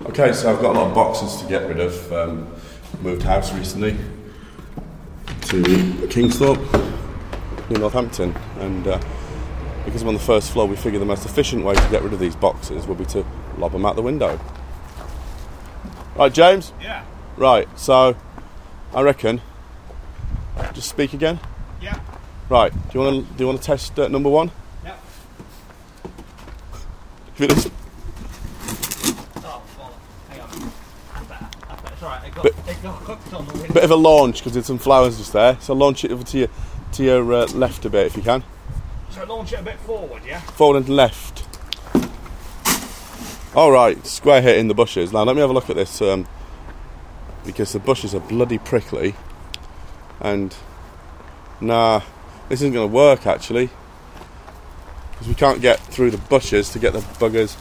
Okay, so I've got a lot of boxes to get rid of. Moved house recently to Kingsthorpe in Northampton, and because I'm on the first floor, we figured the most efficient way to get rid of these boxes would be to lob them out the window. Right, James? Yeah. Right, so I reckon. Just speak again. Yeah. Right. Do you want to test number one? Yeah. Oh, hang on. That's better. It's alright. It got hooked on the window. Bit of a launch because there's some flowers just there. So launch it over to your left a bit if you can. So launch it a bit forward, yeah. Forward and left. All right. Square hit in the bushes. Now let me have a look at this because the bushes are bloody prickly. And nah, this isn't going to work actually, because we can't get through the bushes to get the buggers.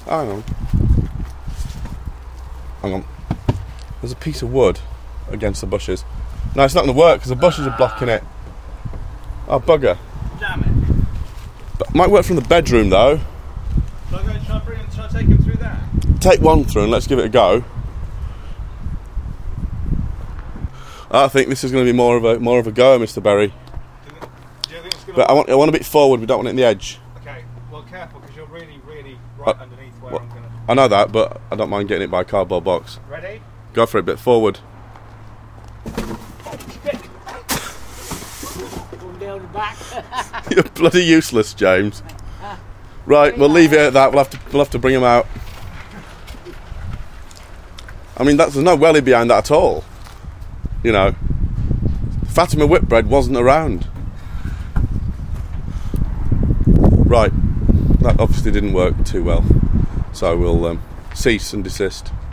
Hang on. There's a piece of wood against the bushes. No, it's not going to work because the bushes are blocking it. Oh, bugger. Damn it. But might work from the bedroom though. Shall I take him through there? Take one through and let's give it a go. I think this is going to be more of a go, Mr. Berry. Do you think it's going But I want a bit forward. We don't want it in the edge. Okay, well, careful because you're really right underneath where I'm going to. I know that, but I don't mind getting it by a cardboard box. Ready? Go for it, a bit forward. Down the back. You're bloody useless, James. Right, we'll leave it at that. We'll have to bring him out. I mean, there's no welly behind that at all. You know, Fatima Whitbread wasn't around. Right, that obviously didn't work too well, so we'll cease and desist.